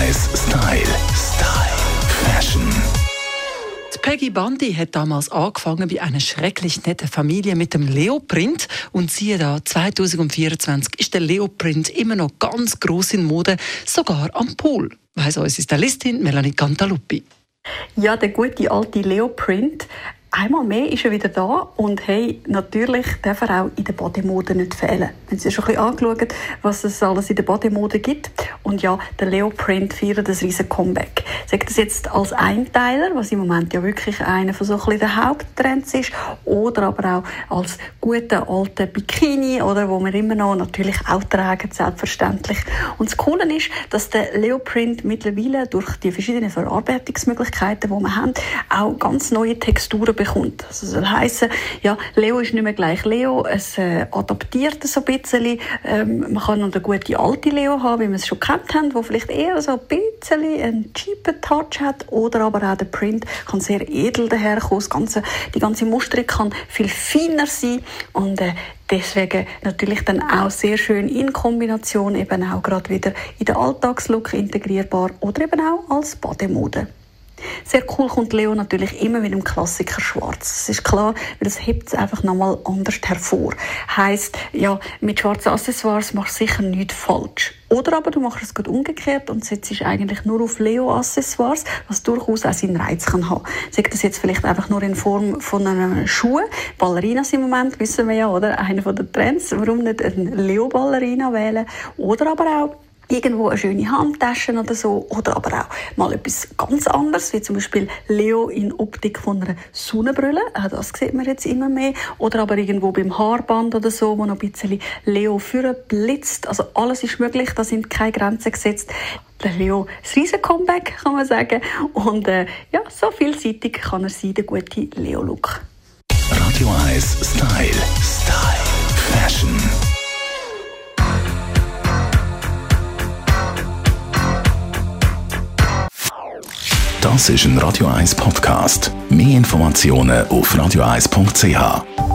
1 Style. Fashion. Die Peggy Bundy hat damals angefangen bei einer schrecklich netten Familie mit dem Leoprint. Und siehe da, 2024 ist der Leoprint immer noch ganz gross in Mode, sogar am Pool. Weiss unsere Stylistin Melanie Cantaluppi. Ja, der gute alte Leoprint. Einmal mehr ist er wieder da und hey, natürlich darf er auch in der Bademode nicht fehlen. Wenn Sie schon ein bisschen angeschaut, was es alles in der Bademode gibt. Und ja, der Leoprint feiert ein riesen Comeback. Sagt das jetzt als Einteiler, was im Moment ja wirklich einer von so ein bisschen den Haupttrends ist, oder aber auch als guter alter Bikini, oder wo wir immer noch natürlich auch tragen, selbstverständlich. Und das Coole ist, dass der Leoprint mittlerweile durch die verschiedenen Verarbeitungsmöglichkeiten, die wir haben, auch ganz neue Texturen bekommt. Das soll heissen, ja, Leo ist nicht mehr gleich Leo, es adaptiert so ein bisschen. Man kann noch eine gute alte Leo haben, wie wir es schon kennt haben, wo vielleicht eher so ein bisschen einen cheapen Touch hat, oder aber auch der Print kann sehr edel daherkommen. Die ganze Musterung kann viel feiner sein und deswegen natürlich dann auch sehr schön in Kombination, eben auch gerade wieder in den Alltagslook integrierbar oder eben auch als Bademode. Sehr cool kommt Leo natürlich immer mit dem Klassiker Schwarz. Das ist klar, weil das hebt es einfach nochmal anders hervor. Heisst, ja, mit schwarzen Accessoires machst du sicher nichts falsch. Oder aber du machst es gut umgekehrt und setzt eigentlich nur auf Leo-Accessoires, was durchaus auch seinen Reiz kann haben. Sagt das jetzt vielleicht einfach nur in Form von einer Schuhe. Ballerinas im Moment, wissen wir ja, oder? Einer von den Trends. Warum nicht eine Leo-Ballerina wählen? Oder aber auch irgendwo eine schöne Handtasche oder so, oder aber auch mal etwas ganz anderes, wie zum Beispiel Leo in Optik von einer Sonnenbrille, auch das sieht man jetzt immer mehr, oder aber irgendwo beim Haarband oder so, wo noch ein bisschen Leo vorne blitzt, also alles ist möglich, da sind keine Grenzen gesetzt. Der Leo, das riesen Comeback, kann man sagen, und ja, so vielseitig kann er sein, der gute Leo-Look. Radio 1 Style. Fashion. Das ist ein Radio 1 Podcast. Mehr Informationen auf radio1.ch.